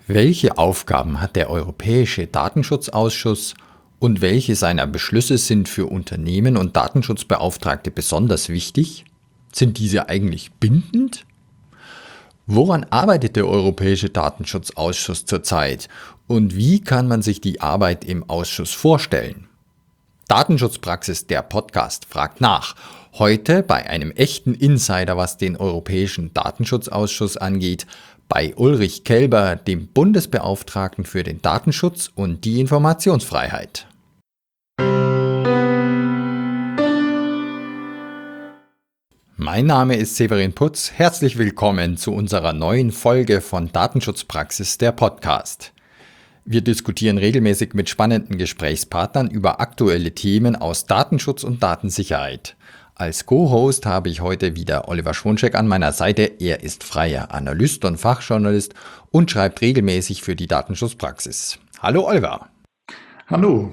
Welche Aufgaben hat der Europäische Datenschutzausschuss und welche seiner Beschlüsse sind für Unternehmen und Datenschutzbeauftragte besonders wichtig? Sind diese eigentlich bindend? Woran arbeitet der Europäische Datenschutzausschuss zurzeit und wie kann man sich die Arbeit im Ausschuss vorstellen? Datenschutzpraxis, der Podcast, fragt nach. Heute bei einem echten Insider, was den Europäischen Datenschutzausschuss angeht, bei Ulrich Kelber, dem Bundesbeauftragten für den Datenschutz und die Informationsfreiheit. Mein Name ist Severin Putz. Herzlich willkommen zu unserer neuen Folge von Datenschutzpraxis, der Podcast. Wir diskutieren regelmäßig mit spannenden Gesprächspartnern über aktuelle Themen aus Datenschutz und Datensicherheit. Als Co-Host habe ich heute wieder Oliver Schwonczek an meiner Seite. Er ist freier Analyst und Fachjournalist und schreibt regelmäßig für die Datenschutzpraxis. Hallo Oliver. Hallo.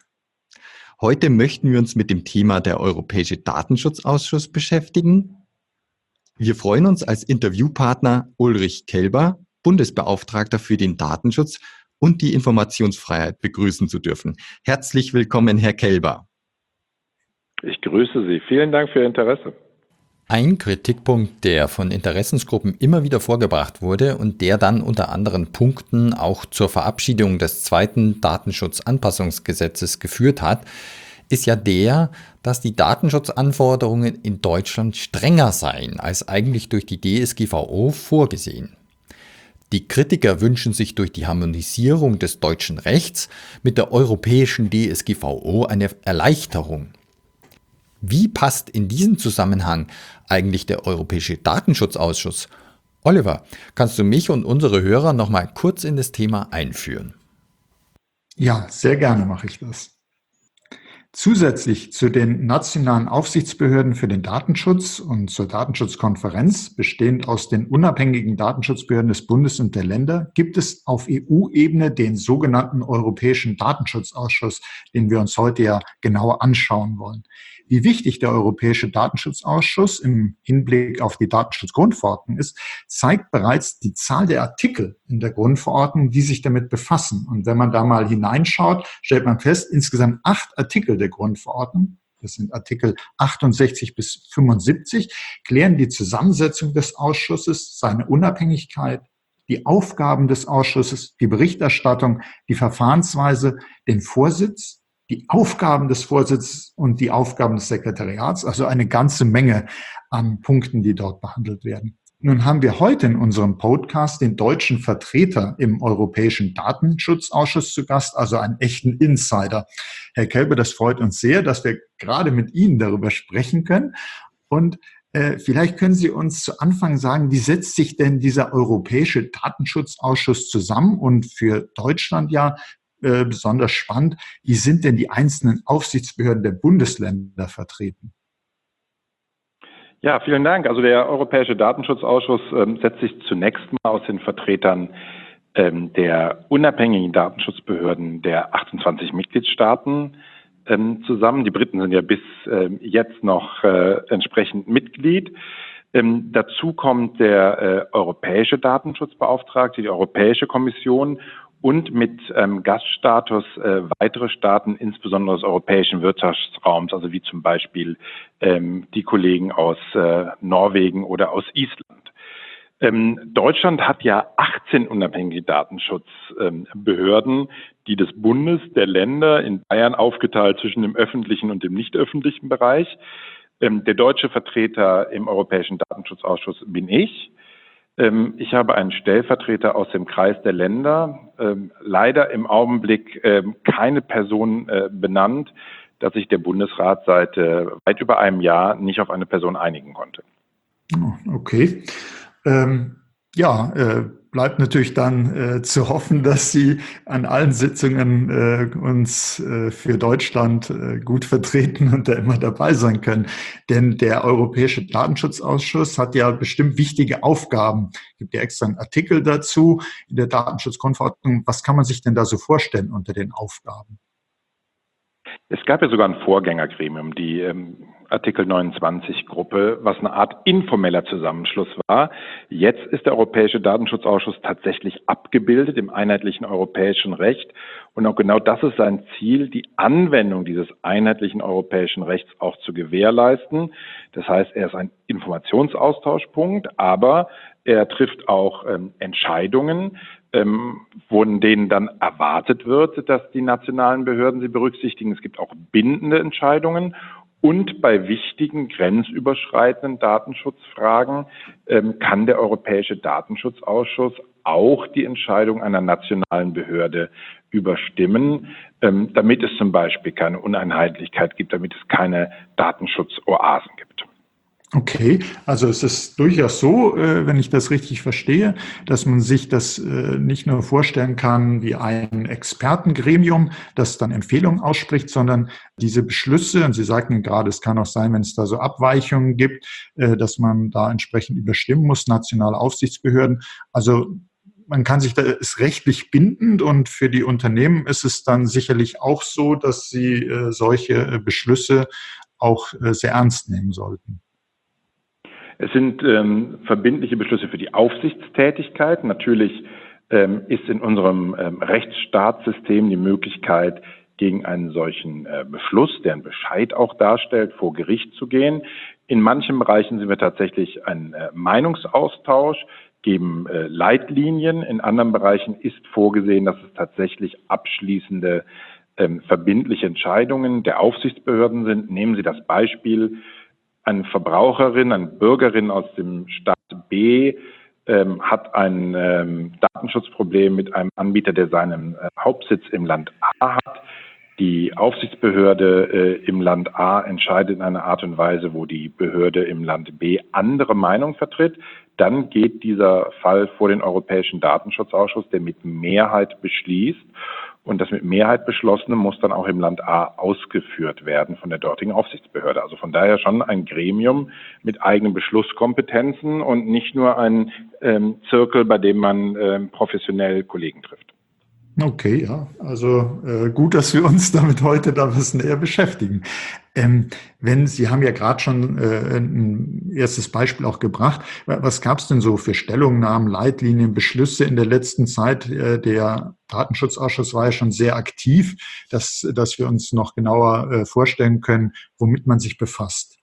Heute möchten wir uns mit dem Thema der Europäische Datenschutzausschuss beschäftigen. Wir freuen uns als Interviewpartner Ulrich Kelber, Bundesbeauftragter für den Datenschutz und die Informationsfreiheit begrüßen zu dürfen. Herzlich willkommen, Herr Kelber. Ich grüße Sie. Vielen Dank für Ihr Interesse. Ein Kritikpunkt, der von Interessensgruppen immer wieder vorgebracht wurde und der dann unter anderen Punkten auch zur Verabschiedung des zweiten Datenschutzanpassungsgesetzes geführt hat, ist ja der, dass die Datenschutzanforderungen in Deutschland strenger seien als eigentlich durch die DSGVO vorgesehen. Die Kritiker wünschen sich durch die Harmonisierung des deutschen Rechts mit der europäischen DSGVO eine Erleichterung. Wie passt in diesen Zusammenhang eigentlich der Europäische Datenschutzausschuss? Oliver, kannst du mich und unsere Hörer noch mal kurz in das Thema einführen? Ja, sehr gerne mache ich das. Zusätzlich zu den nationalen Aufsichtsbehörden für den Datenschutz und zur Datenschutzkonferenz, bestehend aus den unabhängigen Datenschutzbehörden des Bundes und der Länder, gibt es auf EU-Ebene den sogenannten Europäischen Datenschutzausschuss, den wir uns heute ja genauer anschauen wollen. Wie wichtig der Europäische Datenschutzausschuss im Hinblick auf die Datenschutzgrundverordnung ist, zeigt bereits die Zahl der Artikel in der Grundverordnung, die sich damit befassen. Und wenn man da mal hineinschaut, stellt man fest, insgesamt 8 Artikel der Grundverordnung, das sind Artikel 68 bis 75, klären die Zusammensetzung des Ausschusses, seine Unabhängigkeit, die Aufgaben des Ausschusses, die Berichterstattung, die Verfahrensweise, den Vorsitz, die Aufgaben des Vorsitzes und die Aufgaben des Sekretariats, also eine ganze Menge an Punkten, die dort behandelt werden. Nun haben wir heute in unserem Podcast den deutschen Vertreter im Europäischen Datenschutzausschuss zu Gast, also einen echten Insider. Herr Kelber, das freut uns sehr, dass wir gerade mit Ihnen darüber sprechen können. Und vielleicht können Sie uns zu Anfang sagen, wie setzt sich denn dieser Europäische Datenschutzausschuss zusammen und für Deutschland ja besonders spannend, wie sind denn die einzelnen Aufsichtsbehörden der Bundesländer vertreten? Ja, vielen Dank. Also der Europäische Datenschutzausschuss setzt sich zunächst mal aus den Vertretern der unabhängigen Datenschutzbehörden der 28 Mitgliedstaaten zusammen. Die Briten sind ja bis jetzt noch entsprechend Mitglied. Dazu kommt der Europäische Datenschutzbeauftragte, die Europäische Kommission und mit Gaststatus weitere Staaten, insbesondere des europäischen Wirtschaftsraums, also wie zum Beispiel die Kollegen aus Norwegen oder aus Island. Deutschland hat ja 18 unabhängige Datenschutzbehörden, die des Bundes, der Länder, in Bayern aufgeteilt zwischen dem öffentlichen und dem nicht öffentlichen Bereich. Der deutsche Vertreter im Europäischen Datenschutzausschuss bin ich. Ich habe einen Stellvertreter aus dem Kreis der Länder, leider im Augenblick keine Person benannt, dass sich der Bundesrat seit weit über einem Jahr nicht auf eine Person einigen konnte. Okay. Bleibt natürlich dann zu hoffen, dass Sie an allen Sitzungen uns für Deutschland gut vertreten und da immer dabei sein können. Denn der Europäische Datenschutzausschuss hat ja bestimmt wichtige Aufgaben. Es gibt ja extra einen Artikel dazu in der Datenschutzgrundverordnung. Was kann man sich denn da so vorstellen unter den Aufgaben? Es gab ja sogar ein Vorgängergremium, die Artikel 29 Gruppe, was eine Art informeller Zusammenschluss war. Jetzt ist der Europäische Datenschutzausschuss tatsächlich abgebildet im einheitlichen europäischen Recht. Und auch genau das ist sein Ziel, die Anwendung dieses einheitlichen europäischen Rechts auch zu gewährleisten. Das heißt, er ist ein Informationsaustauschpunkt, aber er trifft auch Entscheidungen, von denen dann erwartet wird, dass die nationalen Behörden sie berücksichtigen. Es gibt auch bindende Entscheidungen. Und bei wichtigen grenzüberschreitenden Datenschutzfragen kann der Europäische Datenschutzausschuss auch die Entscheidung einer nationalen Behörde überstimmen, damit es zum Beispiel keine Uneinheitlichkeit gibt, damit es keine Datenschutzoasen gibt. Okay, also es ist durchaus so, wenn ich das richtig verstehe, dass man sich das nicht nur vorstellen kann wie ein Expertengremium, das dann Empfehlungen ausspricht, sondern diese Beschlüsse, und Sie sagten gerade, es kann auch sein, wenn es da so Abweichungen gibt, dass man da entsprechend überstimmen muss, nationale Aufsichtsbehörden. Also man kann sich da, ist rechtlich bindend, und für die Unternehmen ist es dann sicherlich auch so, dass sie solche Beschlüsse auch sehr ernst nehmen sollten. Es sind verbindliche Beschlüsse für die Aufsichtstätigkeit. Natürlich ist in unserem Rechtsstaatssystem die Möglichkeit, gegen einen solchen Beschluss, der einen Bescheid auch darstellt, vor Gericht zu gehen. In manchen Bereichen sind wir tatsächlich ein Meinungsaustausch, geben Leitlinien. In anderen Bereichen ist vorgesehen, dass es tatsächlich abschließende verbindliche Entscheidungen der Aufsichtsbehörden sind. Nehmen Sie das Beispiel: Eine Verbraucherin, eine Bürgerin aus dem Staat B hat ein Datenschutzproblem mit einem Anbieter, der seinen Hauptsitz im Land A hat. Die Aufsichtsbehörde im Land A entscheidet in einer Art und Weise, wo die Behörde im Land B andere Meinung vertritt. Dann geht dieser Fall vor den Europäischen Datenschutzausschuss, der mit Mehrheit beschließt. Und das mit Mehrheit Beschlossene muss dann auch im Land A ausgeführt werden von der dortigen Aufsichtsbehörde. Also von daher schon ein Gremium mit eigenen Beschlusskompetenzen und nicht nur ein Zirkel, bei dem man professionell Kollegen trifft. Okay, ja, also gut, dass wir uns damit heute da ein bisschen näher beschäftigen. Wenn Sie haben ja gerade schon ein erstes Beispiel auch gebracht. Was gab es denn so für Stellungnahmen, Leitlinien, Beschlüsse in der letzten Zeit? Der Datenschutzausschuss war ja schon sehr aktiv, dass wir uns noch genauer vorstellen können, womit man sich befasst.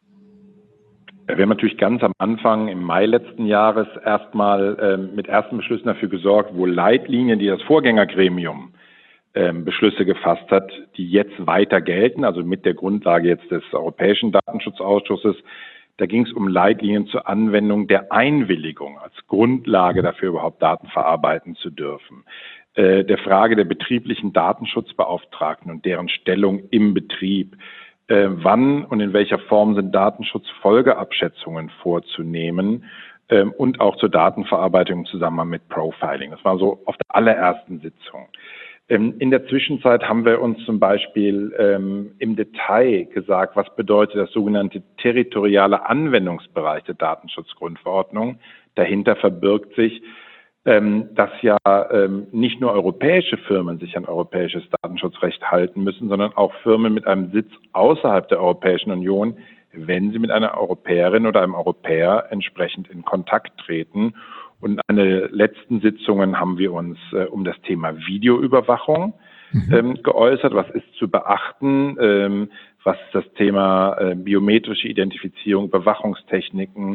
Wir haben natürlich ganz am Anfang im Mai letzten Jahres erstmal mit ersten Beschlüssen dafür gesorgt, wo Leitlinien, die das Vorgängergremium Beschlüsse gefasst hat, die jetzt weiter gelten, also mit der Grundlage jetzt des Europäischen Datenschutzausschusses. Da ging es um Leitlinien zur Anwendung der Einwilligung als Grundlage dafür, überhaupt Daten verarbeiten zu dürfen. Der Frage der betrieblichen Datenschutzbeauftragten und deren Stellung im Betrieb. Wann und in welcher Form sind Datenschutzfolgeabschätzungen vorzunehmen und auch zur Datenverarbeitung im Zusammenhang mit Profiling. Das war so auf der allerersten Sitzung. In der Zwischenzeit haben wir uns zum Beispiel im Detail gesagt, was bedeutet das sogenannte territoriale Anwendungsbereich der Datenschutzgrundverordnung. Dahinter verbirgt sich, dass ja nicht nur europäische Firmen sich an europäisches Datenschutzrecht halten müssen, sondern auch Firmen mit einem Sitz außerhalb der Europäischen Union, wenn sie mit einer Europäerin oder einem Europäer entsprechend in Kontakt treten. Und in einer letzten Sitzungen haben wir uns um das Thema Videoüberwachung geäußert. Was ist zu beachten? Was ist das Thema biometrische Identifizierung, Überwachungstechniken,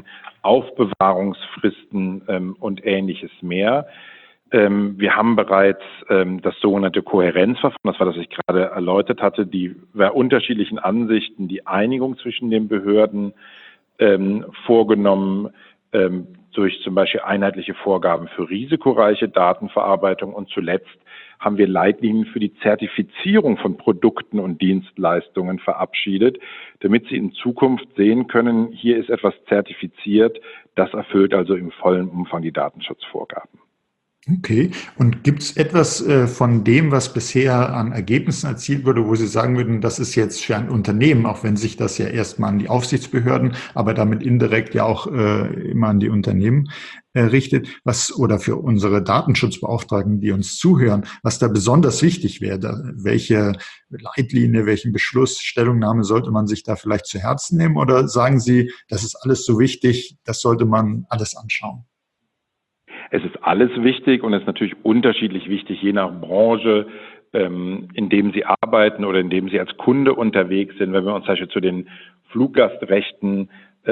Aufbewahrungsfristen und Ähnliches mehr. Wir haben bereits das sogenannte Kohärenzverfahren, das war, das ich gerade erläutert hatte, die bei unterschiedlichen Ansichten die Einigung zwischen den Behörden vorgenommen, durch zum Beispiel einheitliche Vorgaben für risikoreiche Datenverarbeitung, und zuletzt haben wir Leitlinien für die Zertifizierung von Produkten und Dienstleistungen verabschiedet, damit Sie in Zukunft sehen können, hier ist etwas zertifiziert, das erfüllt also im vollen Umfang die Datenschutzvorgaben. Okay. Und gibt es etwas von dem, was bisher an Ergebnissen erzielt wurde, wo Sie sagen würden, das ist jetzt für ein Unternehmen, auch wenn sich das ja erstmal an die Aufsichtsbehörden, aber damit indirekt ja auch immer an die Unternehmen richtet, was oder für unsere Datenschutzbeauftragten, die uns zuhören, was da besonders wichtig wäre, welche Leitlinie, welchen Beschluss, Stellungnahme sollte man sich da vielleicht zu Herzen nehmen, oder sagen Sie, das ist alles so wichtig, das sollte man alles anschauen? Es ist alles wichtig und es ist natürlich unterschiedlich wichtig, je nach Branche, in dem Sie arbeiten oder in dem Sie als Kunde unterwegs sind. Wenn wir uns zum Beispiel zu den Fluggastrechten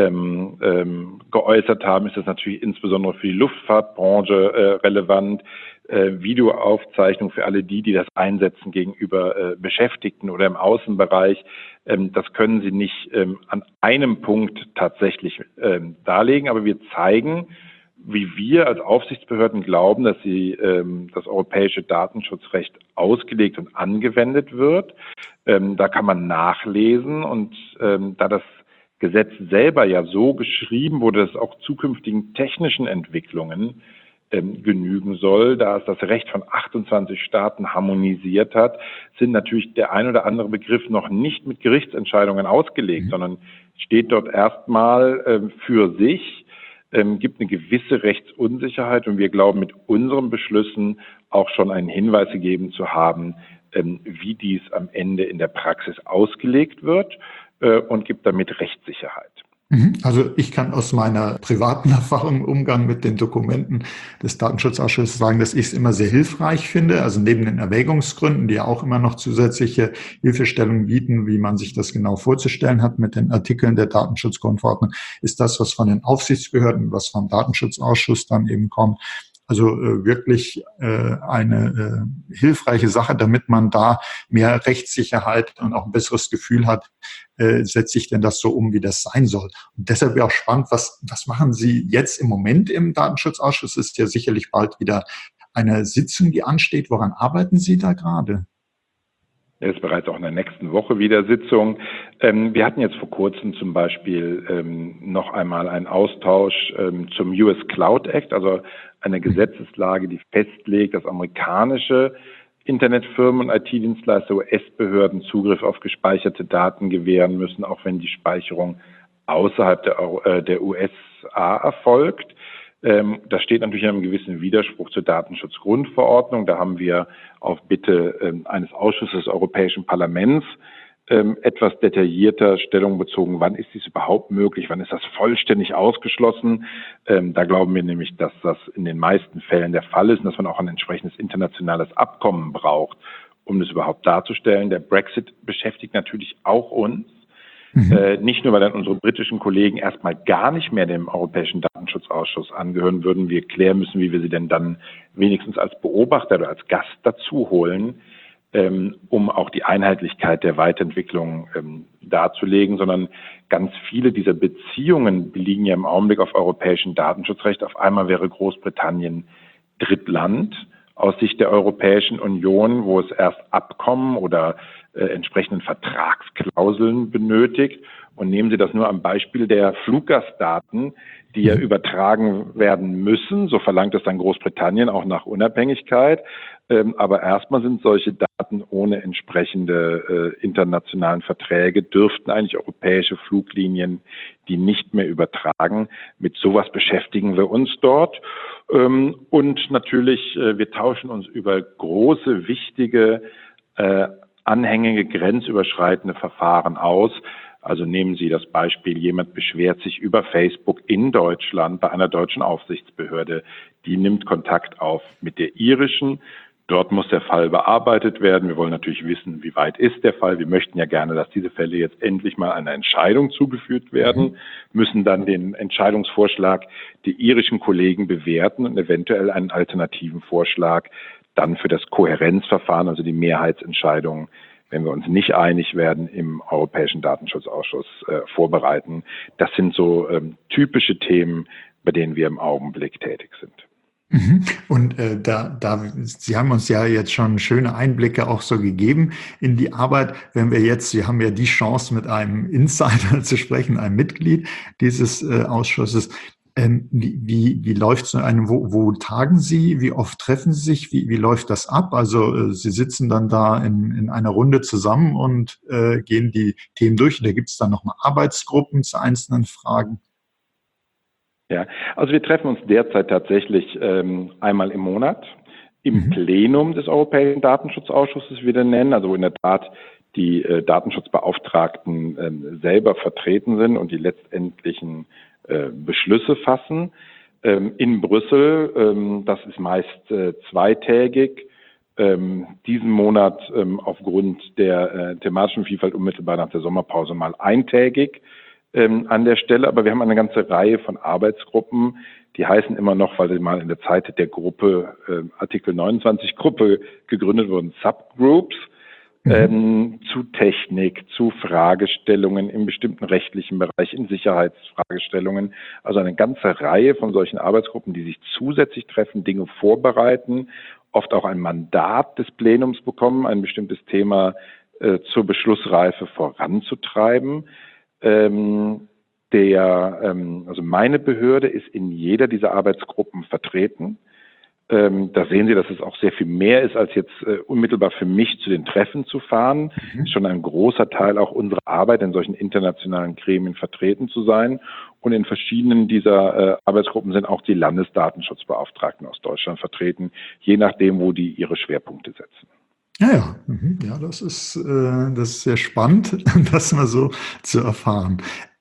geäußert haben, ist das natürlich insbesondere für die Luftfahrtbranche relevant. Videoaufzeichnung für alle die das einsetzen gegenüber Beschäftigten oder im Außenbereich. Das können Sie nicht an einem Punkt tatsächlich darlegen, aber wir zeigen, wie wir als Aufsichtsbehörden glauben, dass das europäische Datenschutzrecht ausgelegt und angewendet wird. Da kann man nachlesen und da das Gesetz selber ja so geschrieben wurde, dass es auch zukünftigen technischen Entwicklungen genügen soll, da es das Recht von 28 Staaten harmonisiert hat, sind natürlich der ein oder andere Begriff noch nicht mit Gerichtsentscheidungen ausgelegt, sondern steht dort erstmal für sich, gibt eine gewisse Rechtsunsicherheit und wir glauben mit unseren Beschlüssen auch schon einen Hinweis gegeben zu haben, wie dies am Ende in der Praxis ausgelegt wird und gibt damit Rechtssicherheit. Also ich kann aus meiner privaten Erfahrung im Umgang mit den Dokumenten des Datenschutzausschusses sagen, dass ich es immer sehr hilfreich finde. Also neben den Erwägungsgründen, die ja auch immer noch zusätzliche Hilfestellungen bieten, wie man sich das genau vorzustellen hat mit den Artikeln der Datenschutzgrundverordnung, ist das, was von den Aufsichtsbehörden, was vom Datenschutzausschuss dann eben kommt, also wirklich eine hilfreiche Sache, damit man da mehr Rechtssicherheit und auch ein besseres Gefühl hat, setze ich denn das so um, wie das sein soll. Und deshalb wäre auch spannend, was machen Sie jetzt im Moment im Datenschutzausschuss? Es ist ja sicherlich bald wieder eine Sitzung, die ansteht. Woran arbeiten Sie da gerade? Es ist bereits auch in der nächsten Woche wieder Sitzung. Wir hatten jetzt vor kurzem zum Beispiel noch einmal einen Austausch zum US Cloud Act, also eine Gesetzeslage, die festlegt, dass amerikanische Internetfirmen und IT-Dienstleister US-Behörden Zugriff auf gespeicherte Daten gewähren müssen, auch wenn die Speicherung außerhalb der USA erfolgt. Das steht natürlich in einem gewissen Widerspruch zur Datenschutzgrundverordnung. Da haben wir auf Bitte eines Ausschusses des Europäischen Parlaments etwas detaillierter Stellung bezogen, wann ist dies überhaupt möglich, wann ist das vollständig ausgeschlossen. Da glauben wir nämlich, dass das in den meisten Fällen der Fall ist und dass man auch ein entsprechendes internationales Abkommen braucht, um das überhaupt darzustellen. Der Brexit beschäftigt natürlich auch uns. Nicht nur, weil dann unsere britischen Kollegen erstmal gar nicht mehr dem Europäischen Datenschutzausschuss angehören würden. Wir klären müssen, wie wir sie denn dann wenigstens als Beobachter oder als Gast dazu holen, um auch die Einheitlichkeit der Weiterentwicklung darzulegen, sondern ganz viele dieser Beziehungen liegen ja im Augenblick auf europäischem Datenschutzrecht. Auf einmal wäre Großbritannien Drittland aus Sicht der Europäischen Union, wo es erst Abkommen oder entsprechenden Vertragsklauseln benötigt. Und nehmen Sie das nur am Beispiel der Fluggastdaten, die ja übertragen werden müssen. So verlangt es dann Großbritannien auch nach Unabhängigkeit. Aber erstmal sind solche Daten ohne entsprechende internationalen Verträge, dürften eigentlich europäische Fluglinien die nicht mehr übertragen. Mit sowas beschäftigen wir uns dort. Und natürlich, wir tauschen uns über große, wichtige, anhängige, grenzüberschreitende Verfahren aus. Also nehmen Sie das Beispiel, jemand beschwert sich über Facebook in Deutschland bei einer deutschen Aufsichtsbehörde. Die nimmt Kontakt auf mit der irischen. Dort muss der Fall bearbeitet werden. Wir wollen natürlich wissen, wie weit ist der Fall. Wir möchten ja gerne, dass diese Fälle jetzt endlich mal einer Entscheidung zugeführt werden, müssen dann den Entscheidungsvorschlag der irischen Kollegen bewerten und eventuell einen alternativen Vorschlag dann für das Kohärenzverfahren, also die Mehrheitsentscheidung, wenn wir uns nicht einig werden, im Europäischen Datenschutzausschuss vorbereiten. Das sind so typische Themen, bei denen wir im Augenblick tätig sind. Und Sie haben uns ja jetzt schon schöne Einblicke auch so gegeben in die Arbeit. Sie haben ja die Chance, mit einem Insider zu sprechen, einem Mitglied dieses Ausschusses. Wie läuft so eine, wo tagen Sie, wie oft treffen Sie sich, wie läuft das ab? Also Sie sitzen dann da in einer Runde zusammen und gehen die Themen durch. Da gibt es dann nochmal Arbeitsgruppen zu einzelnen Fragen. Ja, also wir treffen uns derzeit tatsächlich einmal im Monat im Plenum des Europäischen Datenschutzausschusses, wie wir den nennen, also wo in der Tat die Datenschutzbeauftragten selber vertreten sind und die letztendlichen Beschlüsse fassen. In Brüssel, das ist meist zweitägig, diesen Monat aufgrund der thematischen Vielfalt unmittelbar nach der Sommerpause mal eintägig an der Stelle. Aber wir haben eine ganze Reihe von Arbeitsgruppen, die heißen immer noch, weil sie mal in der Zeit der Gruppe, Artikel 29 Gruppe gegründet wurden, Subgroups, zu Technik, zu Fragestellungen im bestimmten rechtlichen Bereich, in Sicherheitsfragestellungen. Also eine ganze Reihe von solchen Arbeitsgruppen, die sich zusätzlich treffen, Dinge vorbereiten, oft auch ein Mandat des Plenums bekommen, ein bestimmtes Thema zur Beschlussreife voranzutreiben. Also meine Behörde ist in jeder dieser Arbeitsgruppen vertreten. Da sehen Sie, dass es auch sehr viel mehr ist, als jetzt unmittelbar für mich zu den Treffen zu fahren. Ist schon ein großer Teil auch unserer Arbeit, in solchen internationalen Gremien vertreten zu sein. Und in verschiedenen dieser Arbeitsgruppen sind auch die Landesdatenschutzbeauftragten aus Deutschland vertreten, je nachdem, wo die ihre Schwerpunkte setzen. Ja. Ja, das ist sehr spannend, das mal so zu erfahren.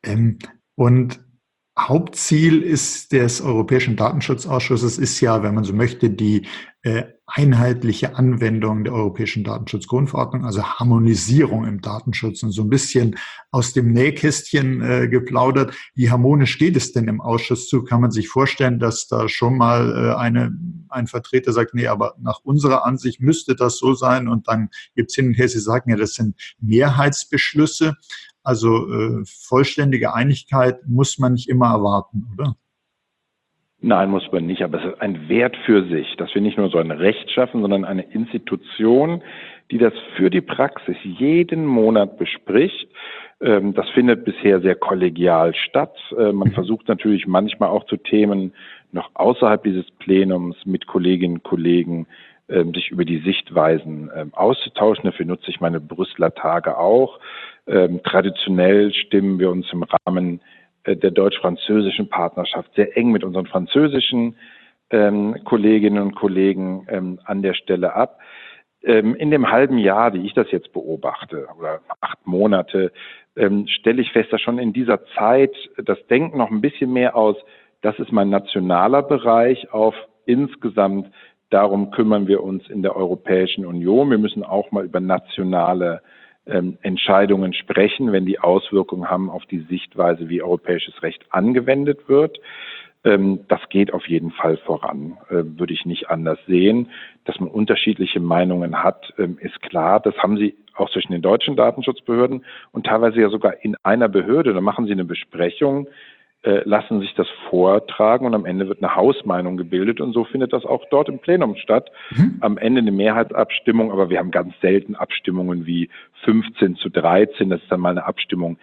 Und Hauptziel des Europäischen Datenschutzausschusses ist ja, wenn man so möchte, die einheitliche Anwendung der Europäischen Datenschutzgrundverordnung, also Harmonisierung im Datenschutz, und so ein bisschen aus dem Nähkästchen geplaudert. Wie harmonisch geht es denn im Ausschuss zu? Kann man sich vorstellen, dass da schon mal ein Vertreter sagt, nee, aber nach unserer Ansicht müsste das so sein, und dann gibt's hin und her, Sie sagen ja, das sind Mehrheitsbeschlüsse. Also vollständige Einigkeit muss man nicht immer erwarten, oder? Nein, muss man nicht, aber es ist ein Wert für sich, dass wir nicht nur so ein Recht schaffen, sondern eine Institution, die das für die Praxis jeden Monat bespricht. Das findet bisher sehr kollegial statt. Man versucht natürlich manchmal auch zu Themen noch außerhalb dieses Plenums mit Kolleginnen und Kollegen sich über die Sichtweisen auszutauschen. Dafür nutze ich meine Brüsseler Tage auch. Traditionell stimmen wir uns im Rahmen der deutsch-französischen Partnerschaft sehr eng mit unseren französischen Kolleginnen und Kollegen an der Stelle ab. In dem halben Jahr, wie ich das jetzt beobachte, oder 8 Monate, stelle ich fest, dass schon in dieser Zeit das Denken noch ein bisschen mehr aus, das ist mein nationaler Bereich, auf insgesamt darum kümmern wir uns in der Europäischen Union. Wir müssen auch mal über nationale Entscheidungen sprechen, wenn die Auswirkungen haben auf die Sichtweise, wie europäisches Recht angewendet wird. Das geht auf jeden Fall voran, würde ich nicht anders sehen. Dass man unterschiedliche Meinungen hat, ist klar. Das haben Sie auch zwischen den deutschen Datenschutzbehörden und teilweise ja sogar in einer Behörde. Da machen Sie eine Besprechung, lassen sich das vortragen und am Ende wird eine Hausmeinung gebildet, und so findet das auch dort im Plenum statt. Am Ende eine Mehrheitsabstimmung, aber wir haben ganz selten Abstimmungen wie 15:13, das ist dann mal eine Abstimmung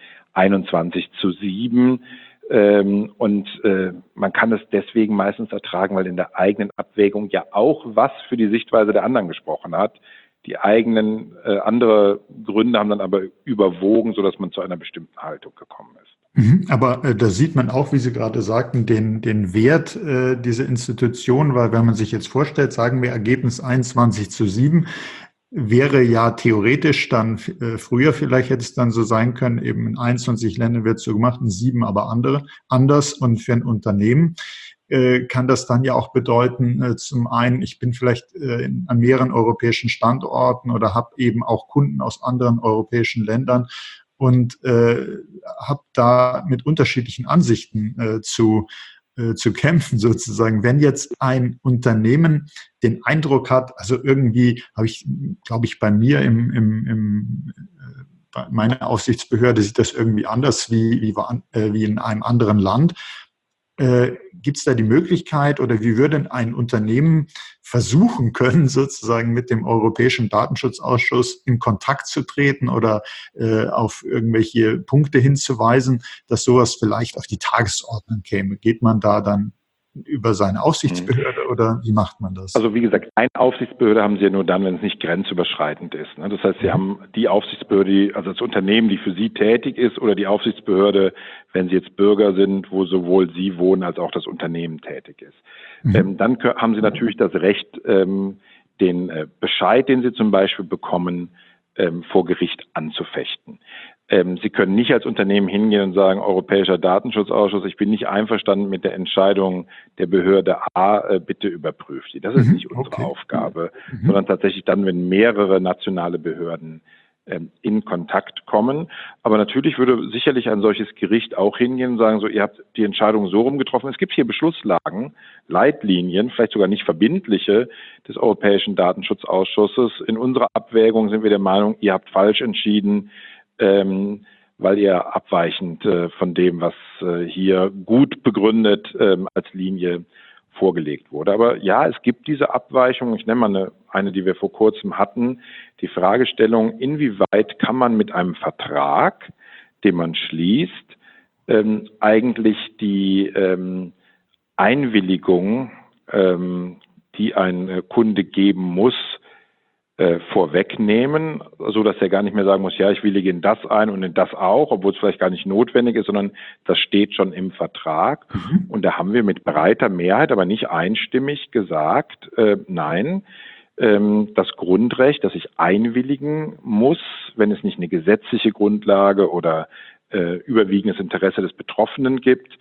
21:7. Und man kann es deswegen meistens ertragen, weil in der eigenen Abwägung ja auch was für die Sichtweise der anderen gesprochen hat. Die eigenen andere Gründe haben dann aber überwogen, sodass man zu einer bestimmten Haltung gekommen ist. Aber da sieht man auch, wie Sie gerade sagten, den Wert dieser Institution, weil wenn man sich jetzt vorstellt, sagen wir Ergebnis 21:7, wäre ja theoretisch dann früher, vielleicht hätte es dann so sein können, eben in 21 Ländern wird es so gemacht, in 7 aber anders. Und für ein Unternehmen kann das dann ja auch bedeuten, zum einen, ich bin vielleicht an mehreren europäischen Standorten oder habe eben auch Kunden aus anderen europäischen Ländern und habe da mit unterschiedlichen Ansichten zu kämpfen sozusagen. Wenn jetzt ein Unternehmen den Eindruck hat, also irgendwie habe ich, glaube ich, bei mir bei meiner Aufsichtsbehörde sieht das irgendwie anders wie in einem anderen Land. Gibt es da die Möglichkeit oder wie würde ein Unternehmen versuchen können, sozusagen mit dem Europäischen Datenschutzausschuss in Kontakt zu treten oder auf irgendwelche Punkte hinzuweisen, dass sowas vielleicht auf die Tagesordnung käme? Geht man da dann über seine Aufsichtsbehörde oder wie macht man das? Also wie gesagt, eine Aufsichtsbehörde haben Sie ja nur dann, wenn es nicht grenzüberschreitend ist. Ne? Das heißt, Sie haben die Aufsichtsbehörde, also das Unternehmen, die für Sie tätig ist, oder die Aufsichtsbehörde, wenn Sie jetzt Bürger sind, wo sowohl Sie wohnen als auch das Unternehmen tätig ist. Dann haben Sie natürlich das Recht, den Bescheid, den Sie zum Beispiel bekommen, vor Gericht anzufechten. Sie können nicht als Unternehmen hingehen und sagen, Europäischer Datenschutzausschuss, ich bin nicht einverstanden mit der Entscheidung der Behörde A, bitte überprüft die. Das ist nicht unsere Aufgabe, sondern tatsächlich dann, wenn mehrere nationale Behörden in Kontakt kommen. Aber natürlich würde sicherlich ein solches Gericht auch hingehen und sagen, so, ihr habt die Entscheidung so rum getroffen. Es gibt hier Beschlusslagen, Leitlinien, vielleicht sogar nicht verbindliche, des Europäischen Datenschutzausschusses. In unserer Abwägung sind wir der Meinung, ihr habt falsch entschieden, weil ihr abweichend von dem, was hier gut begründet als Linie vorgelegt wurde. Aber ja, es gibt diese Abweichung. Ich nenne mal eine, die wir vor kurzem hatten. Die Fragestellung, inwieweit kann man mit einem Vertrag, den man schließt, eigentlich die Einwilligung, die ein Kunde geben muss, vorwegnehmen, so dass er gar nicht mehr sagen muss, ja, ich willige in das ein und in das auch, obwohl es vielleicht gar nicht notwendig ist, sondern das steht schon im Vertrag. Und da haben wir mit breiter Mehrheit, aber nicht einstimmig gesagt, nein, das Grundrecht, das ich einwilligen muss, wenn es nicht eine gesetzliche Grundlage oder überwiegendes Interesse des Betroffenen gibt,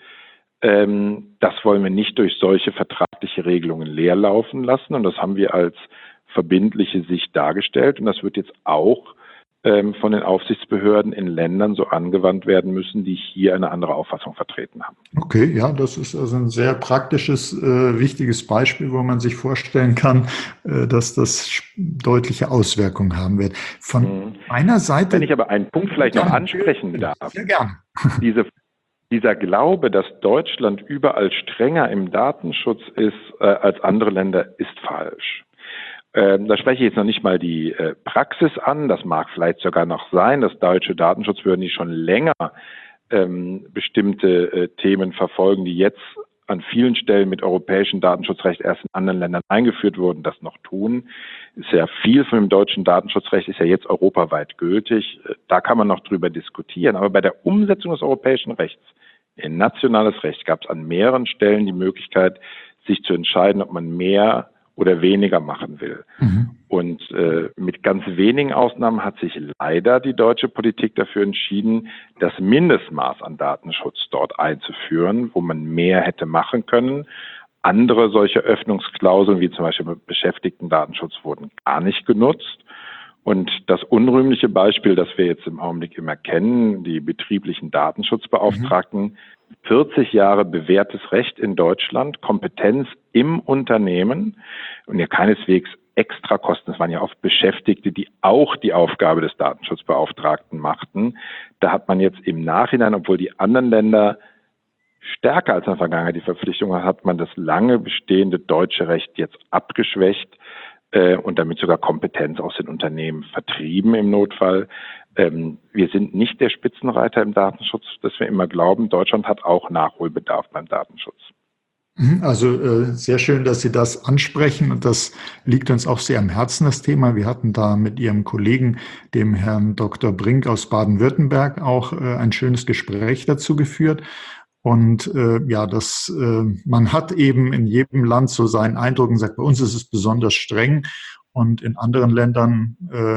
das wollen wir nicht durch solche vertragliche Regelungen leerlaufen lassen. Und das haben wir als verbindliche Sicht dargestellt. Und das wird jetzt auch von den Aufsichtsbehörden in Ländern so angewandt werden müssen, die hier eine andere Auffassung vertreten haben. Okay, ja, das ist also ein sehr praktisches, wichtiges Beispiel, wo man sich vorstellen kann, dass das deutliche Auswirkungen haben wird. Von meiner Seite... Wenn ich aber einen Punkt vielleicht noch ansprechen darf. Sehr gerne. Dieser Glaube, dass Deutschland überall strenger im Datenschutz ist als andere Länder, ist falsch. Da spreche ich jetzt noch nicht mal die Praxis an. Das mag vielleicht sogar noch sein, dass deutsche Datenschutzbehörden, die schon länger bestimmte Themen verfolgen, die jetzt an vielen Stellen mit europäischem Datenschutzrecht erst in anderen Ländern eingeführt wurden, das noch tun. Ist ja viel von dem deutschen Datenschutzrecht ist ja jetzt europaweit gültig. Da kann man noch drüber diskutieren. Aber bei der Umsetzung des europäischen Rechts in nationales Recht gab es an mehreren Stellen die Möglichkeit, sich zu entscheiden, ob man mehr oder weniger machen will. Und mit ganz wenigen Ausnahmen hat sich leider die deutsche Politik dafür entschieden, das Mindestmaß an Datenschutz dort einzuführen, wo man mehr hätte machen können. Andere solche Öffnungsklauseln, wie zum Beispiel Beschäftigtendatenschutz, wurden gar nicht genutzt. Und das unrühmliche Beispiel, das wir jetzt im Augenblick immer kennen, die betrieblichen Datenschutzbeauftragten, 40 Jahre bewährtes Recht in Deutschland, Kompetenz im Unternehmen und ja keineswegs Extrakosten. Es waren ja oft Beschäftigte, die auch die Aufgabe des Datenschutzbeauftragten machten. Da hat man jetzt im Nachhinein, obwohl die anderen Länder stärker als in der Vergangenheit die Verpflichtung hat man das lange bestehende deutsche Recht jetzt abgeschwächt und damit sogar Kompetenz aus den Unternehmen vertrieben im Notfall. Wir sind nicht der Spitzenreiter im Datenschutz, dass wir immer glauben, Deutschland hat auch Nachholbedarf beim Datenschutz. Also sehr schön, dass Sie das ansprechen und das liegt uns auch sehr am Herzen, das Thema. Wir hatten da mit Ihrem Kollegen, dem Herrn Dr. Brink aus Baden-Württemberg, auch ein schönes Gespräch dazu geführt. Und man hat eben in jedem Land so seinen Eindruck und sagt, bei uns ist es besonders streng und in anderen Ländern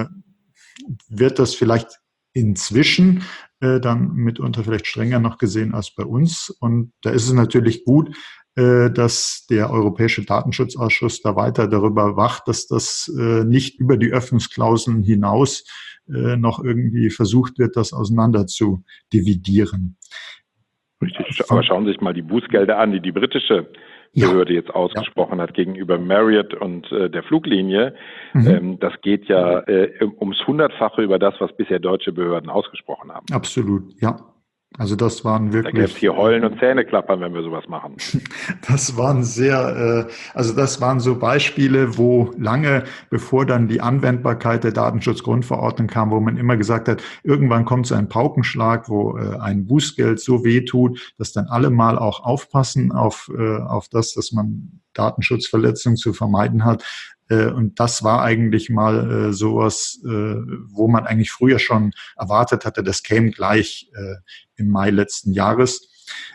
wird das vielleicht inzwischen dann mitunter vielleicht strenger noch gesehen als bei uns. Und da ist es natürlich gut, dass der Europäische Datenschutzausschuss da weiter darüber wacht, dass das nicht über die Öffnungsklauseln hinaus noch irgendwie versucht wird, das auseinander zu dividieren. Richtig, aber schauen Sie sich mal die Bußgelder an, die die britische Behörde jetzt ausgesprochen hat gegenüber Marriott und der Fluglinie. Das geht ja ums Hundertfache über das, was bisher deutsche Behörden ausgesprochen haben. Absolut, ja. Also das waren Da gäbe es wirklich, hier Heulen und Zähneklappern, wenn wir sowas machen. das waren also das waren so Beispiele, wo lange bevor dann die Anwendbarkeit der Datenschutzgrundverordnung kam, wo man immer gesagt hat, irgendwann kommt so ein Paukenschlag, wo ein Bußgeld so wehtut, dass dann alle mal auch aufpassen auf das, dass man Datenschutzverletzungen zu vermeiden hat. Und das war eigentlich mal sowas, wo man eigentlich früher schon erwartet hatte, das käme gleich im Mai letzten Jahres.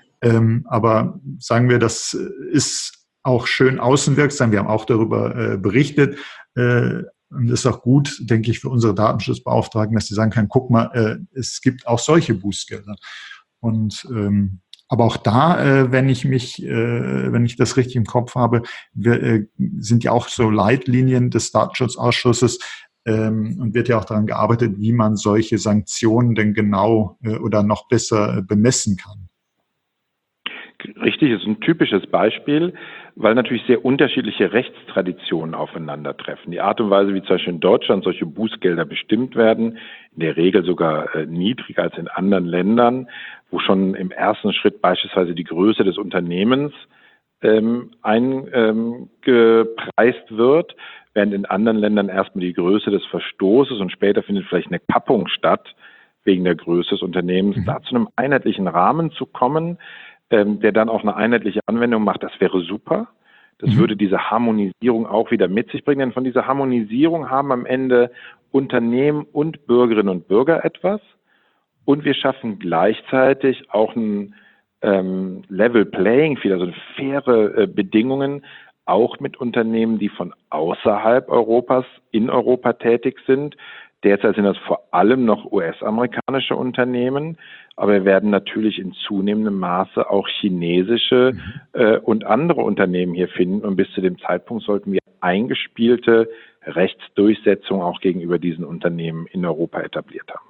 Aber sagen wir, das ist auch schön außenwirksam. Wir haben auch darüber berichtet. Und es ist auch gut, denke ich, für unsere Datenschutzbeauftragten, dass sie sagen können, guck mal, es gibt auch solche Bußgelder. Und aber auch da, wenn ich das richtig im Kopf habe, sind ja auch so Leitlinien des Datenschutzausschusses und wird ja auch daran gearbeitet, wie man solche Sanktionen denn genau oder noch besser bemessen kann. Richtig, ist ein typisches Beispiel, weil natürlich sehr unterschiedliche Rechtstraditionen aufeinandertreffen. Die Art und Weise, wie zum Beispiel in Deutschland solche Bußgelder bestimmt werden, in der Regel sogar niedriger als in anderen Ländern, wo schon im ersten Schritt beispielsweise die Größe des Unternehmens eingepreist wird, während in anderen Ländern erstmal die Größe des Verstoßes und später findet vielleicht eine Kappung statt, wegen der Größe des Unternehmens, da zu einem einheitlichen Rahmen zu kommen, der dann auch eine einheitliche Anwendung macht, das wäre super. Das würde diese Harmonisierung auch wieder mit sich bringen, denn von dieser Harmonisierung haben am Ende Unternehmen und Bürgerinnen und Bürger etwas und wir schaffen gleichzeitig auch ein Level Playing Field, also faire Bedingungen, auch mit Unternehmen, die von außerhalb Europas in Europa tätig sind. Derzeit sind das vor allem noch US-amerikanische Unternehmen, aber wir werden natürlich in zunehmendem Maße auch chinesische und andere Unternehmen hier finden. Und bis zu dem Zeitpunkt sollten wir eingespielte Rechtsdurchsetzung auch gegenüber diesen Unternehmen in Europa etabliert haben.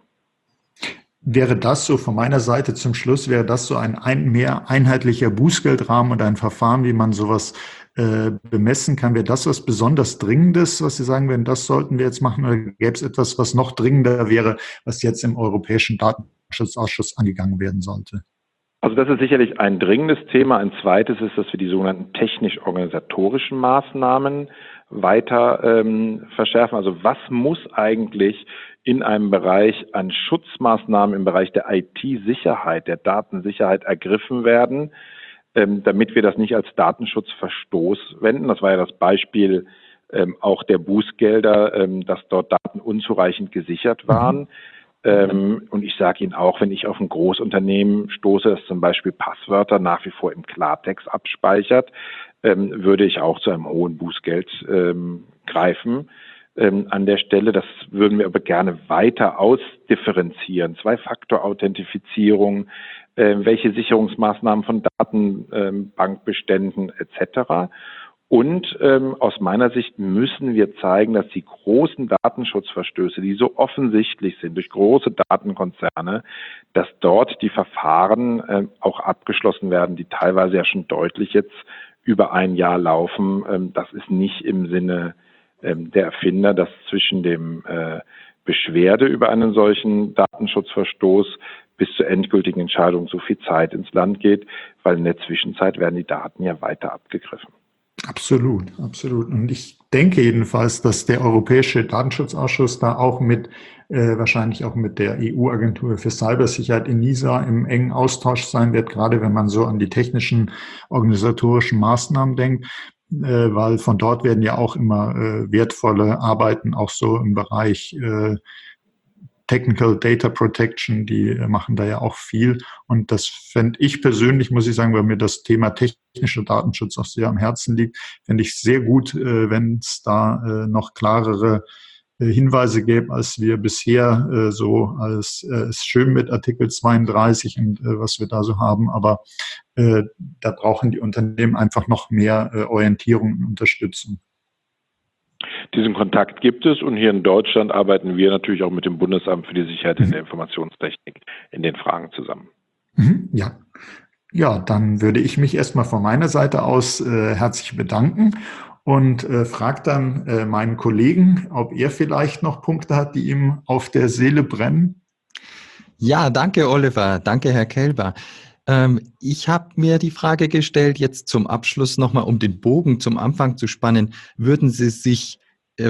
Wäre das so von meiner Seite zum Schluss, wäre das so ein mehr einheitlicher Bußgeldrahmen und ein Verfahren, wie man sowas bemessen kann? Wäre das was besonders Dringendes, was Sie sagen würden, das sollten wir jetzt machen? Oder gäbe es etwas, was noch dringender wäre, was jetzt im Europäischen Datenschutzausschuss angegangen werden sollte? Also das ist sicherlich ein dringendes Thema. Ein zweites ist, dass wir die sogenannten technisch-organisatorischen Maßnahmen weiter verschärfen. Also was muss eigentlich in einem Bereich an Schutzmaßnahmen im Bereich der IT-Sicherheit, der Datensicherheit ergriffen werden, damit wir das nicht als Datenschutzverstoß wenden. Das war ja das Beispiel auch der Bußgelder, dass dort Daten unzureichend gesichert waren. Und ich sage Ihnen auch, wenn ich auf ein Großunternehmen stoße, das zum Beispiel Passwörter nach wie vor im Klartext abspeichert, würde ich auch zu einem hohen Bußgeld greifen. An der Stelle, das würden wir aber gerne weiter ausdifferenzieren. Zwei-Faktor-Authentifizierung, welche Sicherungsmaßnahmen von Datenbankbeständen etc. Und aus meiner Sicht müssen wir zeigen, dass die großen Datenschutzverstöße, die so offensichtlich sind durch große Datenkonzerne, dass dort die Verfahren auch abgeschlossen werden, die teilweise ja schon deutlich jetzt über ein Jahr laufen. Das ist nicht im Sinne der Erfinder, dass zwischen dem Beschwerde über einen solchen Datenschutzverstoß bis zur endgültigen Entscheidung so viel Zeit ins Land geht, weil in der Zwischenzeit werden die Daten ja weiter abgegriffen. Absolut, absolut. Und ich denke jedenfalls, dass der Europäische Datenschutzausschuss da auch wahrscheinlich auch mit der EU-Agentur für Cybersicherheit ENISA im engen Austausch sein wird, gerade wenn man so an die technischen, organisatorischen Maßnahmen denkt, weil von dort werden ja auch immer wertvolle Arbeiten auch so im Bereich Technical Data Protection, die machen da ja auch viel. Und das fände ich persönlich, muss ich sagen, weil mir das Thema technischer Datenschutz auch sehr am Herzen liegt, fände ich sehr gut, wenn es da noch klarere Hinweise gäbe, als wir bisher ist schön mit Artikel 32 und was wir da so haben, aber da brauchen die Unternehmen einfach noch mehr Orientierung und Unterstützung. Diesen Kontakt gibt es und hier in Deutschland arbeiten wir natürlich auch mit dem Bundesamt für die Sicherheit in der Informationstechnik in den Fragen zusammen. Ja. Ja, dann würde ich mich erstmal von meiner Seite aus herzlich bedanken und frage dann meinen Kollegen, ob er vielleicht noch Punkte hat, die ihm auf der Seele brennen. Ja, danke Oliver, danke Herr Kelber. Ich habe mir die Frage gestellt, jetzt zum Abschluss nochmal, um den Bogen zum Anfang zu spannen, würden Sie sich,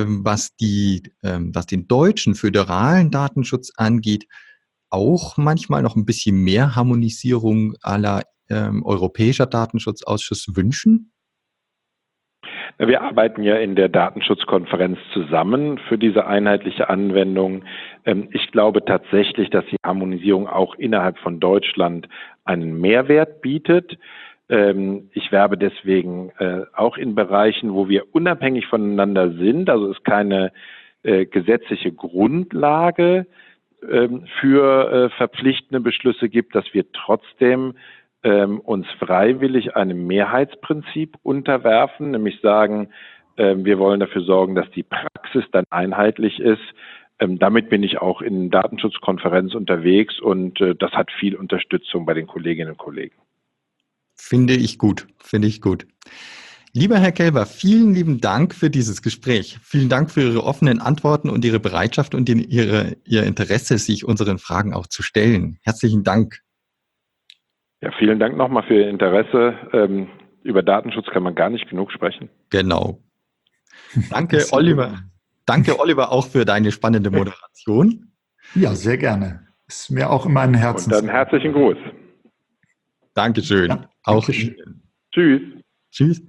was den deutschen föderalen Datenschutz angeht, auch manchmal noch ein bisschen mehr Harmonisierung à la Europäischer Datenschutzausschuss wünschen? Wir arbeiten ja in der Datenschutzkonferenz zusammen für diese einheitliche Anwendung. Ich glaube tatsächlich, dass die Harmonisierung auch innerhalb von Deutschland einen Mehrwert bietet. Ich werbe deswegen auch in Bereichen, wo wir unabhängig voneinander sind, also es keine gesetzliche Grundlage für verpflichtende Beschlüsse gibt, dass wir trotzdem uns freiwillig einem Mehrheitsprinzip unterwerfen, nämlich sagen, wir wollen dafür sorgen, dass die Praxis dann einheitlich ist. Damit bin ich auch in Datenschutzkonferenz unterwegs und das hat viel Unterstützung bei den Kolleginnen und Kollegen. Finde ich gut, finde ich gut. Lieber Herr Kelber, vielen lieben Dank für dieses Gespräch. Vielen Dank für Ihre offenen Antworten und Ihre Bereitschaft und Ihr Interesse, sich unseren Fragen auch zu stellen. Herzlichen Dank. Ja, vielen Dank nochmal für Ihr Interesse. Über Datenschutz kann man gar nicht genug sprechen. Genau. Danke, Oliver. Danke, Oliver, auch für deine spannende Moderation. Ja, sehr gerne. Ist mir auch immer ein Herzen. Und dann herzlichen Gruß. Dankeschön. Ja, auch Dankeschön. Tschüss. Tschüss.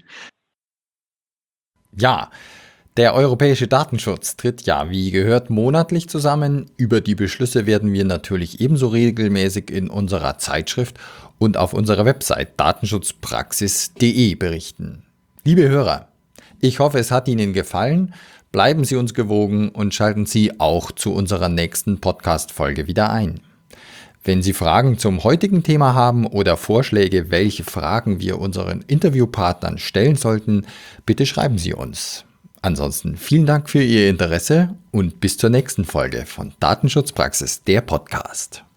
Ja, der europäische Datenschutz tritt ja, wie gehört, monatlich zusammen. Über die Beschlüsse werden wir natürlich ebenso regelmäßig in unserer Zeitschrift und auf unserer Website datenschutzpraxis.de berichten. Liebe Hörer, ich hoffe, es hat Ihnen gefallen. Bleiben Sie uns gewogen und schalten Sie auch zu unserer nächsten Podcast-Folge wieder ein. Wenn Sie Fragen zum heutigen Thema haben oder Vorschläge, welche Fragen wir unseren Interviewpartnern stellen sollten, bitte schreiben Sie uns. Ansonsten vielen Dank für Ihr Interesse und bis zur nächsten Folge von Datenschutzpraxis, der Podcast.